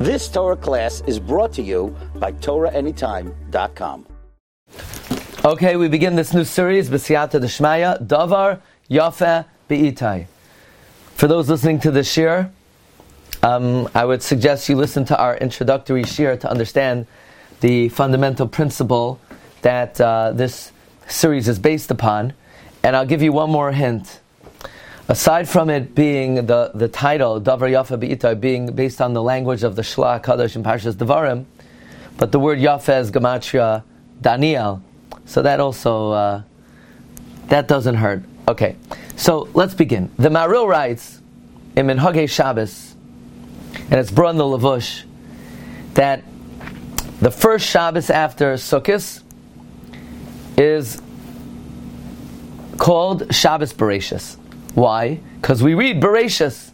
This Torah class is brought to you by TorahAnytime.com. Okay, we begin this new series, B'siyata D'Shmaya, Davar Yafa B'itai. For those listening to the shir, I would suggest you listen to our introductory shir to understand the fundamental principle that this series is based upon. And I'll give you one more hint. Aside from it being the title, Davar Yafa B'itai, being based on the language of the Shlach Kadosh in Parshas Devarim, but the word Yafa is Gematria Daniel. So that also, that doesn't hurt. Okay, so let's begin. The Maril writes in Minhagei Shabbos, and it's brought in the Levush, that the first Shabbos after Sukkot is called Shabbos Bereshis. Why? Because we read Bereshis.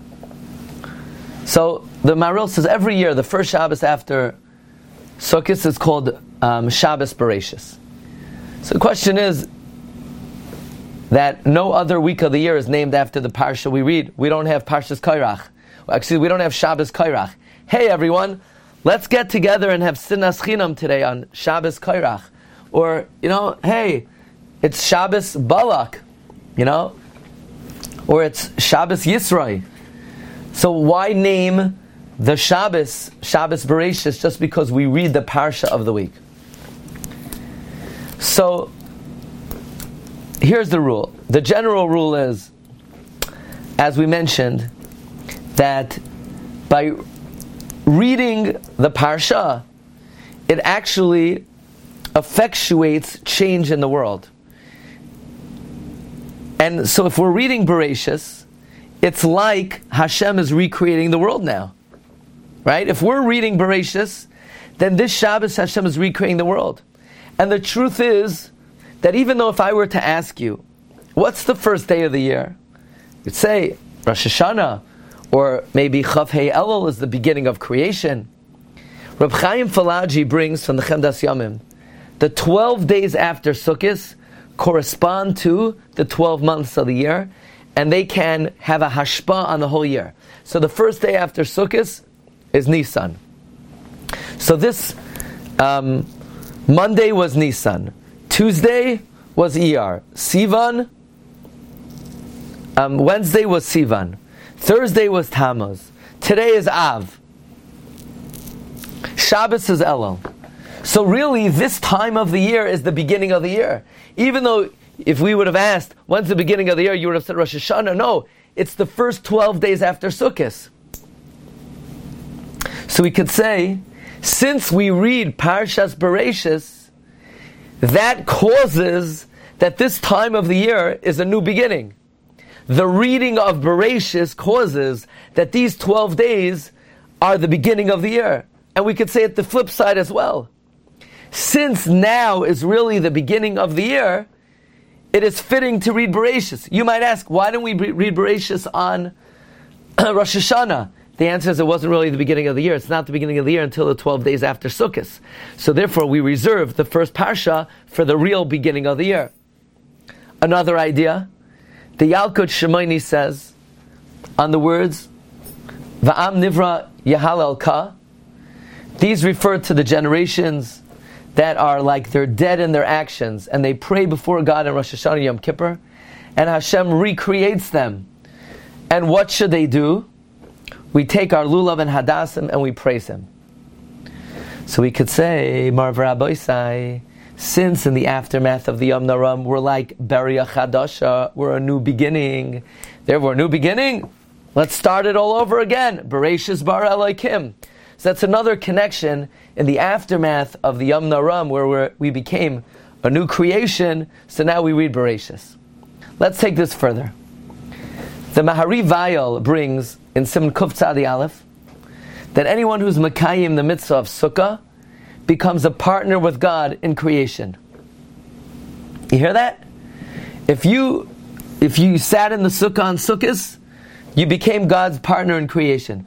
So the Maril says every year the first Shabbos after Sukkot is called Shabbos Bereshis. So the question is that no other week of the year is named after the parsha we read. We don't have Parshas Kairach. Actually, we don't have Shabbos Kairach. Hey everyone, let's get together and have Sinas Chinam today on Shabbos Kairach. Or, hey, it's Shabbos Balak, or it's Shabbos Yisroi. So why name the Shabbos Bereshis just because we read the parsha of the week? So here's the rule. The general rule is, as we mentioned, that by reading the parsha, it actually effectuates change in the world. And so if we're reading Bereshis, it's like Hashem is recreating the world now. Right? If we're reading Bereshis, then this Shabbos Hashem is recreating the world. And the truth is that even though if I were to ask you, what's the first day of the year? You'd say Rosh Hashanah, or maybe Chav Hei Elul is the beginning of creation. Reb Chaim Falaji brings from the Chemdas Yamim, the 12 days after Sukkot correspond to the 12 months of the year, and they can have a hashpa on the whole year. So the first day after Sukkot is Nisan. So this Monday was Nisan. Tuesday was Iyar. Sivan. Wednesday was Sivan. Thursday was Tammuz. Today is Av. Shabbos is Elul. So really, this time of the year is the beginning of the year. Even though, if we would have asked, when's the beginning of the year, you would have said Rosh Hashanah. No, it's the first 12 days after Sukkot. So we could say, since we read Parshas Bereshis, that causes that this time of the year is a new beginning. The reading of Bereshis causes that these 12 days are the beginning of the year. And we could say it the flip side as well. Since now is really the beginning of the year, it is fitting to read Bereshis. You might ask, why don't we read Bereshis on Rosh Hashanah? The answer is it wasn't really the beginning of the year. It's not the beginning of the year until the 12 days after Sukkot. So therefore we reserve the first parsha for the real beginning of the year. Another idea, the Yalkut Shimoni says, on the words, Va'am Nivra Yahalel Ka, these refer to the generations that are like they're dead in their actions, and they pray before God in Rosh Hashanah Yom Kippur, and Hashem recreates them. And what should they do? We take our lulav and hadassim and we praise Him. So we could say, Marv Rabbeisai, since in the aftermath of the Yom Naram we're like Beria Chadasha, we're a new beginning. Therefore, a new beginning. Let's start it all over again. Bereshis bara Elokim. So that's another connection in the aftermath of the Yom Naram where we became a new creation, so now we read Bereshis. Let's take this further. The Mahari Vayel brings in Simon Kuf Tzadi Aleph that anyone who's Makayim the mitzvah of Sukkah becomes a partner with God in creation. You hear that? If you sat in the Sukkah on Sukkot, you became God's partner in creation.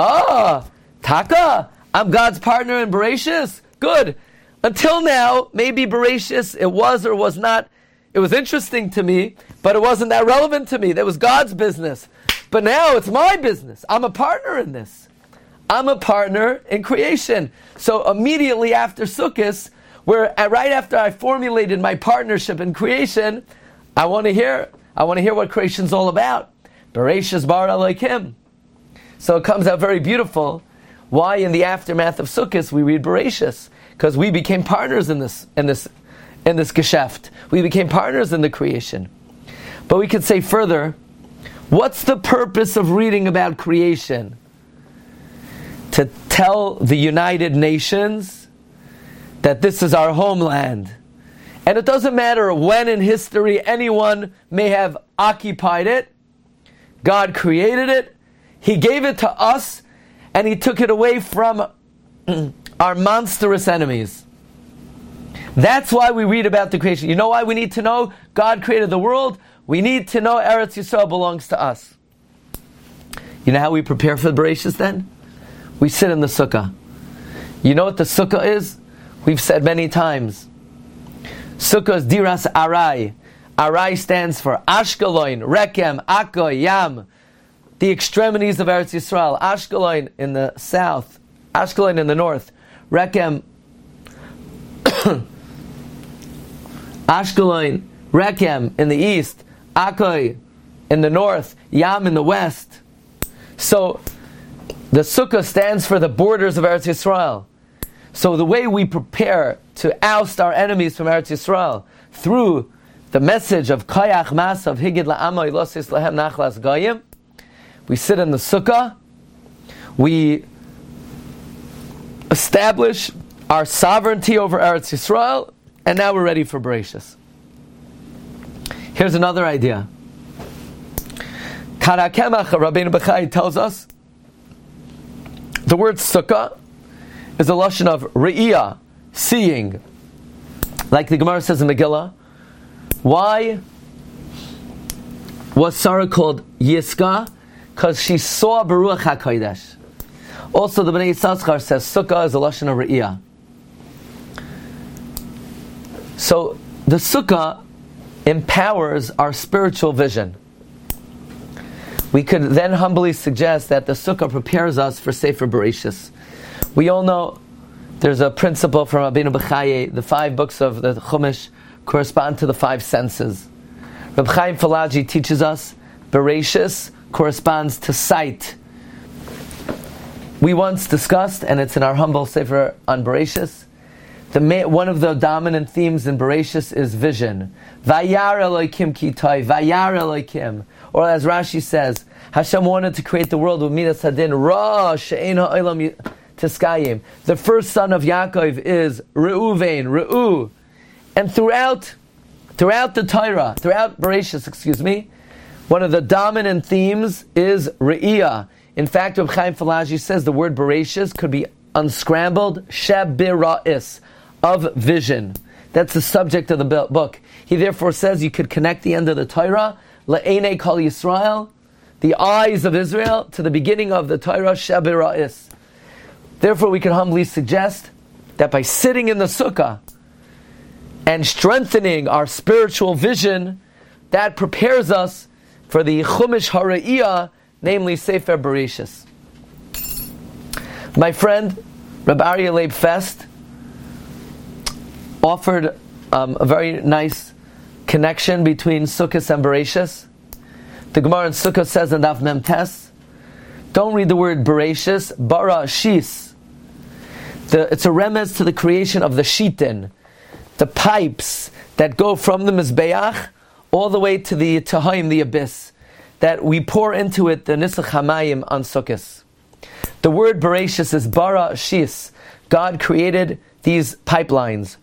Taka, I'm God's partner in Bereshis. Good. Until now, maybe Bereshis, it was or was not, it was interesting to me, but it wasn't that relevant to me. That was God's business. But now it's my business. I'm a partner in this. I'm a partner in creation. So immediately after Sukkot, right after I formulated my partnership in creation, I want to hear what creation's all about. Bereshis bara Elokim. So it comes out very beautiful. Why in the aftermath of Sukkot we read Bereshis? Because we became partners in this geschäft. We became partners in the creation. But we could say further, what's the purpose of reading about creation? To tell the United Nations that this is our homeland. And it doesn't matter when in history anyone may have occupied it. God created it. He gave it to us, and He took it away from our monstrous enemies. That's why we read about the creation. You know why we need to know God created the world? We need to know Eretz Yisrael belongs to us. You know how we prepare for the Bereshis then? We sit in the sukkah. You know what the sukkah is? We've said many times. Sukkah is Diras Arai. Arai stands for Ashkelon, Rekem, Akko, Yam. The extremities of Eretz Yisrael. Ashkelon in the south. Ashkelon in the north. Rekem. Ashkelon, Rekem in the east. Akko in the north. Yam in the west. So, the sukkah stands for the borders of Eretz Yisrael. So the way we prepare to oust our enemies from Eretz Yisrael through the message of Koyach Masav Higid La'ama Ilosis Lahem Nachlas Goyim, we sit in the sukkah, we establish our sovereignty over Eretz Yisrael, and now we're ready for Bereshis. Here's another idea. Karakemach Rabbeinu Bechai tells us the word sukkah is a lashon of re'iyah, seeing. Like the Gemara says in Megillah, why was Sarah called Yiska? Because she saw Baruch HaKodesh. Also, the Bnei Yissaschar says sukkah is a lashon of re'iyah. So, the sukkah empowers our spiritual vision. We could then humbly suggest that the sukkah prepares us for Sefer Bereshis. We all know there's a principle from Rabbeinu Bechai, the 5 books of the Chumash correspond to the 5 senses. Reb Chaim Falaji teaches us Bereshis corresponds to sight. We once discussed, and it's in our humble Sefer on Bereshis, one of the dominant themes in Bereshis is vision. Vayar Elokim Kitoi, Vayar Elokim. Or as Rashi says, Hashem wanted to create the world with Midas Hadin, Ra She'ein Ha'olam Tiskayim. The first son of Yaakov is Reuven. And throughout the Torah, throughout Bereshis, one of the dominant themes is Re'iyah. In fact, Reb Chaim Falaji says the word Bereshis could be unscrambled, Shebira'is, of vision. That's the subject of the book. He therefore says you could connect the end of the Torah, Le'enei Kol Yisrael, the eyes of Israel, to the beginning of the Torah, Shebira'is. Therefore, we can humbly suggest that by sitting in the sukkah and strengthening our spiritual vision, that prepares us for the Chumash HaRe'iyah, namely Sefer Bereshis. My friend, Reb Aryeh Leib Fest, offered a very nice connection between Sukkot and Bereshis. The Gemara in Sukkot says in Daf Mem Tes, don't read the word Bereshis, bara shis. It's a remez to the creation of the shitin, the pipes that go from the Mizbeach all the way to the Tehom, the abyss, that we pour into it the Nisach HaMayim on Sukkot. The word Bereshis is bara shis. God created these pipelines,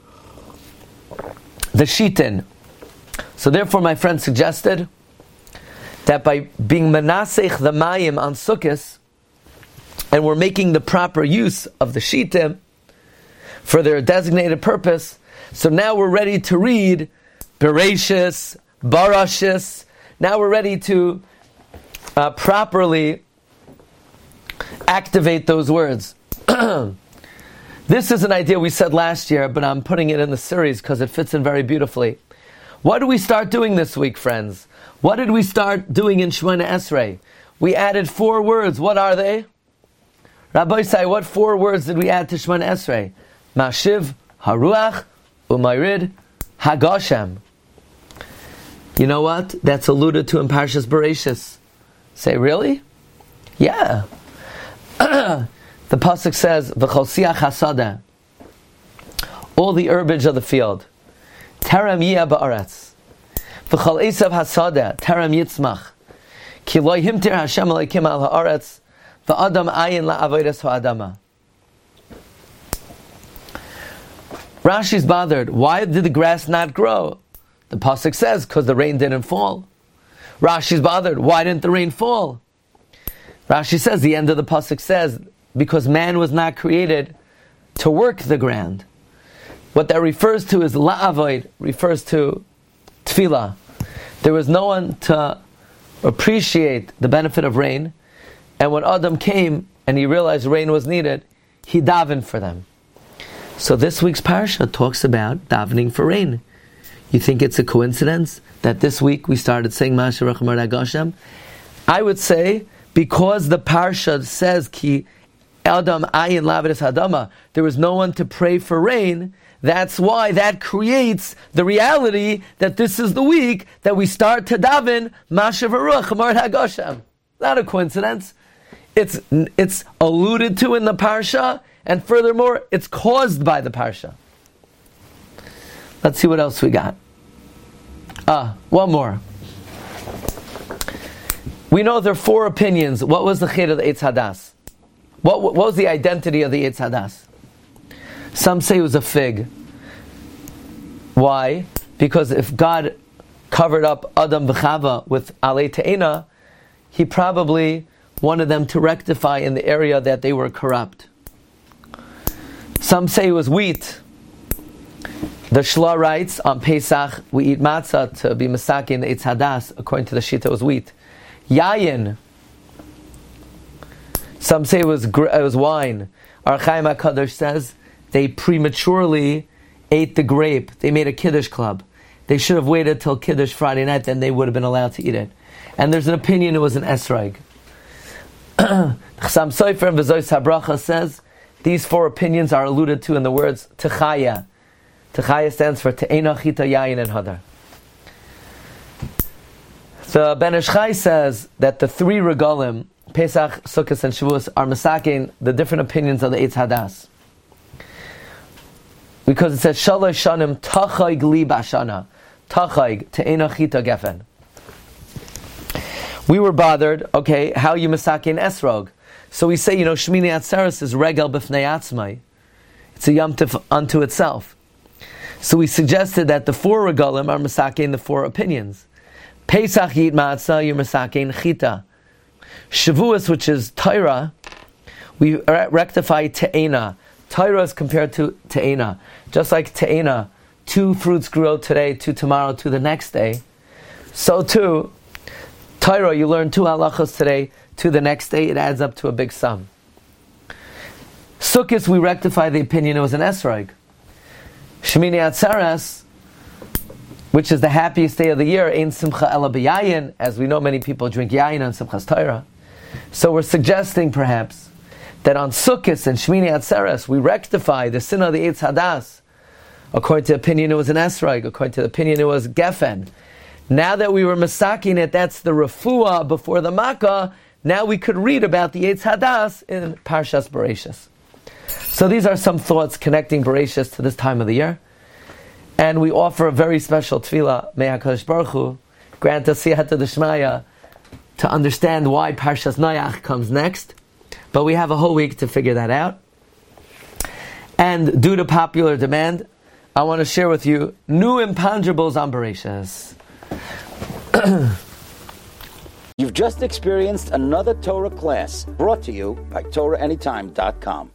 the shitin. So therefore, my friend suggested that by being menasech the mayim on Sukkot, and we're making the proper use of the shitim for their designated purpose, so now we're ready to read Bereshis, Barashis. Now we're ready to properly activate those words. This is an idea we said last year, but I'm putting it in the series because it fits in very beautifully. What did we start doing this week, friends? What did we start doing in Shemona Esrei? We added 4 words. What are they? Rabbi Say, what 4 words did we add to Shemona Esrei? Mashiv, Haruach, Umayrid, Hagoshem. You know what? That's alluded to in Parshas Bereishis. Say, really? Yeah. The pasuk says, "V'chol siach hasada," all the herbage of the field. Terem yia ba'aretz. V'chol esav hasada, terem yitzmach. Ki lo himtir Hashem Elokim al haaretz, v'adam ayin la'avodas ha'adama. Rashi's bothered. Why did the grass not grow? The pasuk says, because the rain didn't fall. Rashi's bothered. Why didn't the rain fall? Rashi says, the end of the pasuk says, because man was not created to work the ground. What that refers to is la'avoid, refers to tefillah. There was no one to appreciate the benefit of rain, and when Adam came and he realized rain was needed, he davened for them. So this week's parsha talks about davening for rain. You think it's a coincidence that this week we started saying Mashiach Rachmar Hagoshem? I would say because the parsha says Ki Adam Ayin Lavidus Hadama, there was no one to pray for rain. That's why that creates the reality that this is the week that we start to daven Mashiach Rachmar Hagoshem. Not a coincidence. It's alluded to in the parsha, and furthermore, it's caused by the parsha. Let's see what else we got. One more. We know there are 4 opinions. What was the chid of the Eitz Hadas? What was the identity of the Eitz Hadas? Some say it was a fig. Why? Because if God covered up Adam v'Chava with Alei Te'ena, He probably wanted them to rectify in the area that they were corrupt. Some say it was wheat. The Shla writes on Pesach, we eat matzah to be masakin in the Eitz Hadas. According to the Shita, it was wheat. Yayin. Some say it was wine. Our Chaim HaKadosh says they prematurely ate the grape. They made a Kiddush club. They should have waited till Kiddush Friday night, then they would have been allowed to eat it. And there's an opinion it was an esrog. Chasam Sofer and V'Zois HaBracha says these 4 opinions are alluded to in the words Techaya. Techaya stands for Te'ena, Chita, Yayin, and Hadar. The Ben Ish Chai says that the 3 regalim, Pesach, Sukkot, and Shavuos, are masakin the different opinions of the Eitz Hadas. Because it says Shalosh Shanim Tachayg Li Bashana, Tachayg Te'ena, Chita, Gefen. We were bothered, okay, how you masakin esrog. So we say, Shmini Atzeres is regel b'fnei atzmai. It's a yom tif unto itself. So we suggested that the 4 regalim are masakin the 4 opinions. Pesach yit matzah, you're masakin chita. Shavuos, which is Torah, we rectify te'ena. Torah is compared to te'ena. Just like te'ena, 2 fruits grow today, 2 tomorrow, 2 the next day. So too, Torah, you learn 2 halachos today, 2 the next day, it adds up to a big sum. Sukkot, we rectify the opinion it was an esrog. Shmini Atzeres, which is the happiest day of the year, Ein Simcha Ela B'Yayin, as we know many people drink Yayin on Simchas Torah. So we're suggesting perhaps that on Sukkot and Shmini Atzeres we rectify the sin of the Eitz Hadas. According to the opinion it was an esrog, according to the opinion it was gefen. Now that we were masaking it, that's the refuah before the makkah, now we could read about the Eitz Hadas in Parshas Bereishis. So these are some thoughts connecting Bereishis to this time of the year. And we offer a very special tefillah, May HaKadosh Baruch Hu grant us siyata d'shmaya to understand why Parshas Noach comes next. But we have a whole week to figure that out. And due to popular demand, I want to share with you new imponderables on Bereishis. You've just experienced another Torah class brought to you by TorahAnytime.com.